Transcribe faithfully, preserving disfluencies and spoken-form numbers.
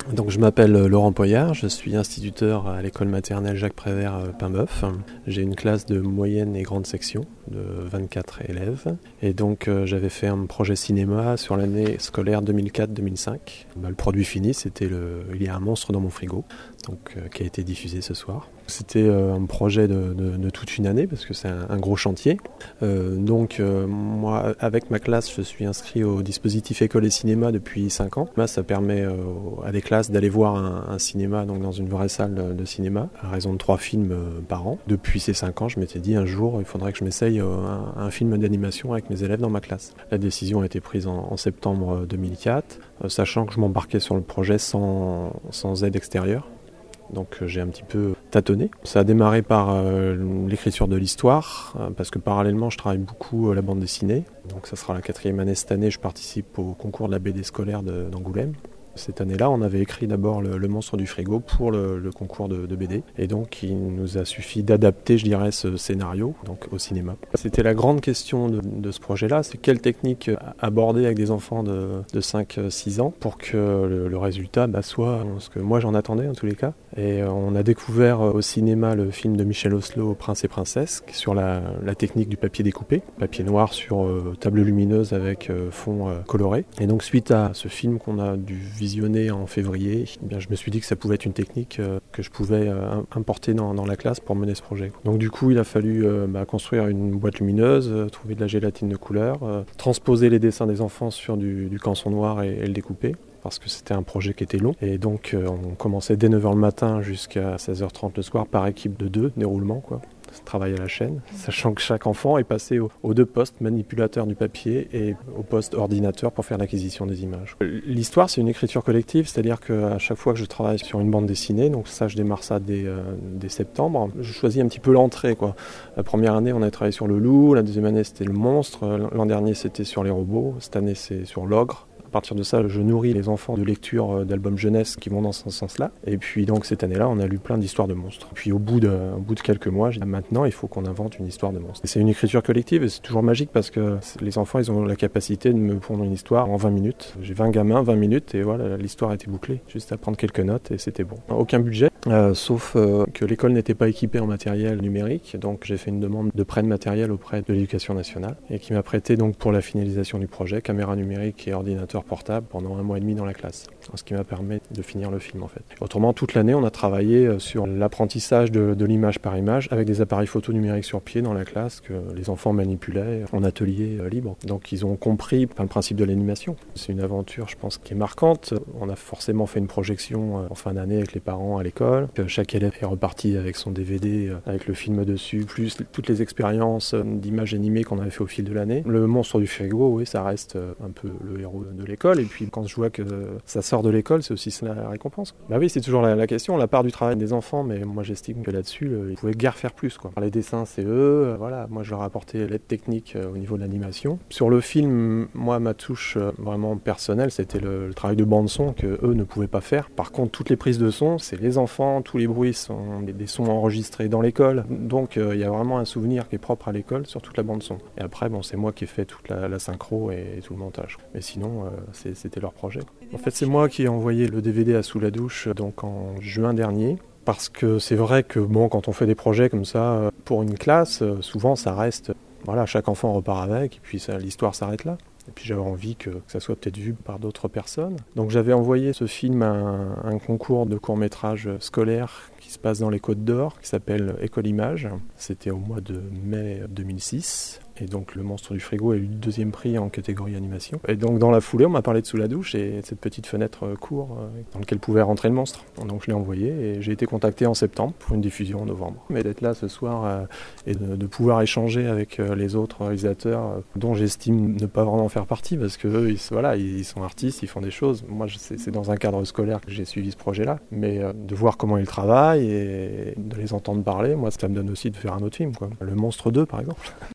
Donc je m'appelle Laurent Poyard, je suis instituteur à l'école maternelle Jacques Prévert Paimboeuf. J'ai une classe de moyenne et grande section de vingt-quatre élèves. Et donc euh, j'avais fait un projet cinéma sur l'année scolaire deux mille quatre deux mille cinq. Bah, le produit fini, c'était le Il y a un monstre dans mon frigo, donc, euh, qui a été diffusé ce soir. C'était euh, un projet de, de, de toute une année parce que c'est un, un gros chantier. Euh, donc euh, moi, avec ma classe, je suis inscrit au dispositif école et cinéma depuis cinq ans. Là, ça permet euh, à des classes d'aller voir un, un cinéma donc dans une vraie salle de, de cinéma à raison de trois films euh, par an. Depuis ces cinq ans, je m'étais dit un jour, il faudrait que je m'essaye euh, un, un film d'animation avec mes élèves dans ma classe. La décision a été prise en, en septembre deux mille quatre, euh, sachant que je m'embarquais sur le projet sans, sans aide extérieure. Donc euh, j'ai un petit peu tâtonné. Ça a démarré par euh, l'écriture de l'histoire, euh, parce que parallèlement je travaille beaucoup euh, la bande dessinée. Donc ça sera la quatrième année cette année, je participe au concours de la B D scolaire de, d'Angoulême. Cette année-là, on avait écrit d'abord le, le monstre du frigo pour le, le concours de, de B D. Et donc, il nous a suffi d'adapter, je dirais, ce scénario donc, au cinéma. C'était la grande question de, de ce projet-là, c'est quelle technique aborder avec des enfants de, de cinq six ans pour que le, le résultat bah, soit ce que moi j'en attendais en tous les cas. Et on a découvert au cinéma le film de Michel Oslo, Prince et Princesse, sur la, la technique du papier découpé, papier noir sur euh, table lumineuse avec euh, fond euh, coloré. Et donc, suite à ce film qu'on a dû visionné en février, eh bien, je me suis dit que ça pouvait être une technique euh, que je pouvais euh, importer dans, dans la classe pour mener ce projet. Donc du coup, il a fallu euh, bah, construire une boîte lumineuse, euh, trouver de la gélatine de couleur, euh, transposer les dessins des enfants sur du, du canson noir et, et le découper, parce que c'était un projet qui était long. Et donc euh, on commençait dès neuf heures le matin jusqu'à seize heures trente le soir par équipe de deux, déroulement quoi. Travail à la chaîne, sachant que chaque enfant est passé aux, aux deux postes, manipulateur du papier et au poste ordinateur pour faire l'acquisition des images. L'histoire, c'est une écriture collective, c'est-à-dire qu'à chaque fois que je travaille sur une bande dessinée, donc ça je démarre ça dès, euh, dès septembre, je choisis un petit peu l'entrée, quoi. La première année, on a travaillé sur le loup, la deuxième année c'était le monstre, l'an dernier c'était sur les robots, cette année c'est sur l'ogre. À partir de ça, je nourris les enfants de lectures d'albums jeunesse qui vont dans ce sens-là. Et puis donc cette année-là, on a lu plein d'histoires de monstres. Puis au bout de, au bout de quelques mois, j'ai dit maintenant, il faut qu'on invente une histoire de monstre. Et c'est une écriture collective et c'est toujours magique parce que les enfants, ils ont la capacité de me pondre une histoire en vingt minutes. J'ai vingt gamins, vingt minutes et voilà, l'histoire était bouclée. Juste à prendre quelques notes et c'était bon. Aucun budget, euh, sauf euh, que l'école n'était pas équipée en matériel numérique. Donc j'ai fait une demande de prêt de matériel auprès de l'Éducation nationale et qui m'a prêté donc pour la finalisation du projet, caméra numérique et ordinateur portable pendant un mois et demi dans la classe, ce qui m'a permis de finir le film en fait. Autrement, toute l'année, on a travaillé sur l'apprentissage de, de l'image par image avec des appareils photo numériques sur pied dans la classe que les enfants manipulaient en atelier libre. Donc ils ont compris enfin, le principe de l'animation. C'est une aventure, je pense, qui est marquante. On a forcément fait une projection en fin d'année avec les parents à l'école. Chaque élève est reparti avec son D V D, avec le film dessus, plus toutes les expériences d'images animées qu'on avait fait au fil de l'année. Le monstre du frigo, oui, ça reste un peu le héros de l'école. Et puis quand je vois que ça sort de l'école, c'est aussi ça la récompense. Bah oui, c'est toujours la, la question, la part du travail des enfants, mais moi j'estime que là-dessus, euh, ils pouvaient guère faire plus, quoi. Les dessins, c'est eux, euh, voilà, moi je leur ai apporté l'aide technique euh, au niveau de l'animation. Sur le film, moi ma touche euh, vraiment personnelle, c'était le, le travail de bande-son que eux ne pouvaient pas faire. Par contre, toutes les prises de son, c'est les enfants, tous les bruits sont des, des sons enregistrés dans l'école, donc il euh, y a vraiment un souvenir qui est propre à l'école sur toute la bande-son. Et après, bon, c'est moi qui ai fait toute la, la synchro et, et tout le montage. Mais sinon, euh, c'est, c'était leur projet. En fait, c'est moi qui ai envoyé le D V D à Sous la douche donc en juin dernier. Parce que c'est vrai que bon, quand on fait des projets comme ça pour une classe, souvent ça reste, voilà, chaque enfant repart avec et puis ça, l'histoire s'arrête là. Et puis j'avais envie que, que ça soit peut-être vu par d'autres personnes. Donc j'avais envoyé ce film à un, un concours de court-métrage scolaire qui se passe dans les Côtes d'Or, qui s'appelle École Image. C'était au mois de mai deux mille six. Et donc le monstre du frigo a eu le deuxième prix en catégorie animation. Et donc dans la foulée, on m'a parlé de Sous la douche et de cette petite fenêtre court dans laquelle pouvait rentrer le monstre. Donc je l'ai envoyé et j'ai été contacté en septembre pour une diffusion en novembre. Mais d'être là ce soir euh, et de, de pouvoir échanger avec euh, les autres réalisateurs euh, dont j'estime ne pas vraiment faire partie parce que eux, ils, voilà, ils sont artistes, ils font des choses. Moi, je, c'est, c'est dans un cadre scolaire que j'ai suivi ce projet-là. Mais euh, de voir comment ils travaillent et de les entendre parler, moi, ça me donne aussi de faire un autre film, quoi. Le Monstre deux, par exemple.